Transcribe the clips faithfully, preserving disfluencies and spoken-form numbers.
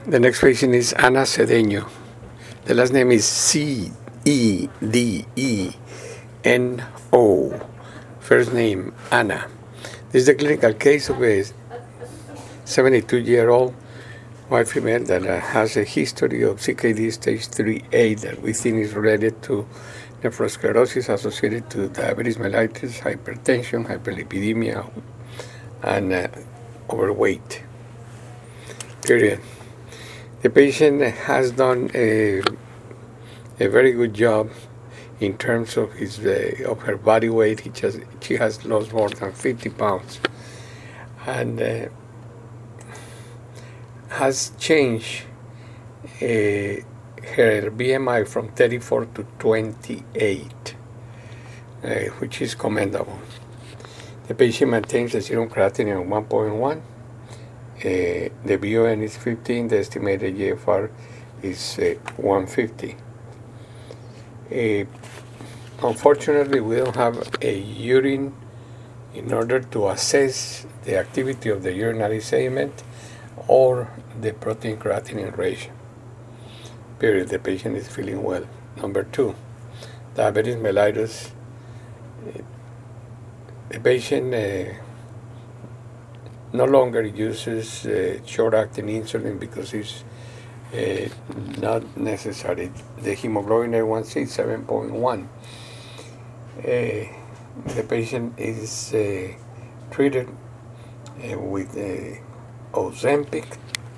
The next patient is Ana Cedeño. The last name is C E D E N O. First name, Ana. This is the clinical case of a seventy-two-year-old white female that uh, has a history of C K D stage three A that we think is related to nephrosclerosis associated to diabetes mellitus, hypertension, hyperlipidemia, and uh, overweight. Period. The patient has done a, a very good job in terms of his uh, of her body weight. He just, she has lost more than fifty pounds and uh, has changed uh, her B M I from thirty-four to twenty-eight, uh, which is commendable. The patient maintains a serum creatinine of one point one. Uh, the B O N is fifteen, the estimated G F R is uh, one fifty. Uh, unfortunately, we don't have a urine in order to assess the activity of the urinary segment or the protein creatinine ratio. Period. The patient is feeling well. Number two, diabetes mellitus. Uh, the patient uh, no longer uses uh, short-acting insulin because it's uh, not necessary. The hemoglobin A one C is seven point one. Uh, the patient is uh, treated uh, with uh, Ozempic,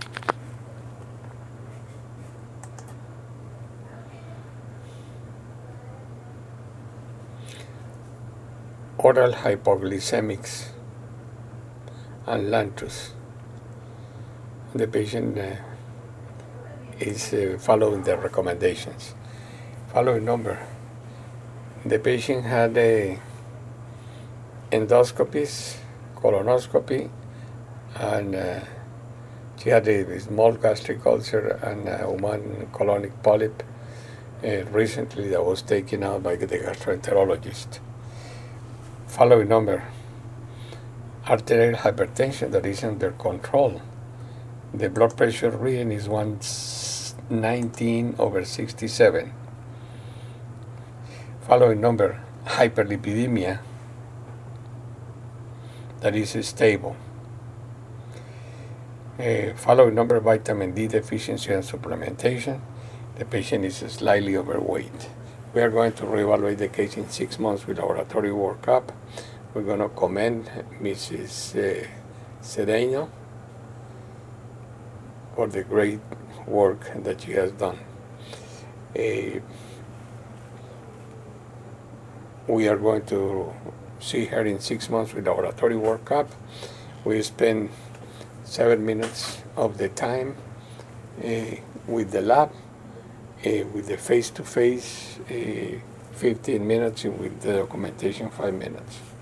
oral hypoglycemics, and Lantus. The patient uh, is uh, following the recommendations. Following number. The patient had a endoscopies, colonoscopy, and uh, she had a small gastric ulcer and a human colonic polyp uh, recently that was taken out by the gastroenterologist. Following number. Arterial hypertension that is under control. The blood pressure reading is one nineteen over sixty-seven. Following number, hyperlipidemia that is stable. Uh, following number, vitamin D deficiency and supplementation. The patient is slightly overweight. We are going to reevaluate the case in six months with laboratory workup. We're going to commend Missus Uh, Cedeño for the great work that she has done. Uh, we are going to see her in six months with laboratory workup. We spend seven minutes of the time uh, with the lab, uh, with the face-to-face, uh, fifteen minutes, and with the documentation, five minutes.